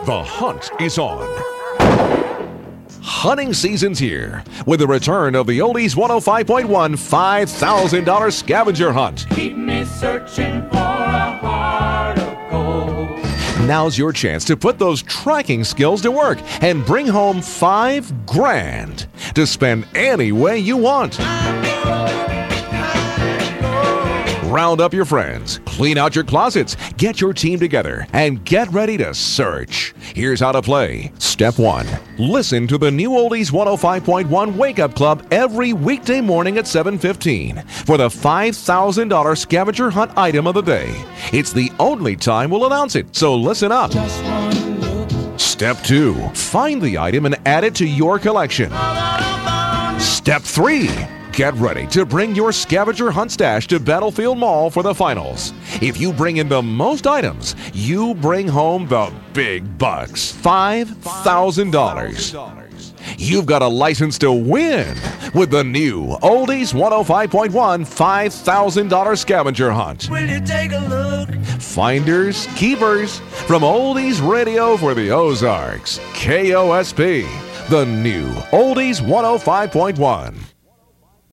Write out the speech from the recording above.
The hunt is on. Hunting season's here with the return of the Oldies 105.1 $5,000 scavenger hunt. Keep me searching for a heart of gold. Now's your chance to put those tracking skills to work and bring home $5,000 to spend any way you want. Round up your friends, clean out your closets, get your team together, and get ready to search. Here's how to play. Step 1. Listen to the new Oldies 105.1 Wake Up Club every weekday morning at 7:15 for the $5,000 scavenger hunt item of the day. It's the only time we'll announce it, so listen up. Step 2. Find the item and add it to your collection. Step 3. Get ready to bring your scavenger hunt stash to Battlefield Mall for the finals. If you bring in the most items, you bring home the big bucks, $5,000. You've got a license to win with the new Oldies 105.1 $5,000 scavenger hunt. Will you take a look? Finders, keepers, from Oldies Radio for the Ozarks, KOSP, the new Oldies 105.1.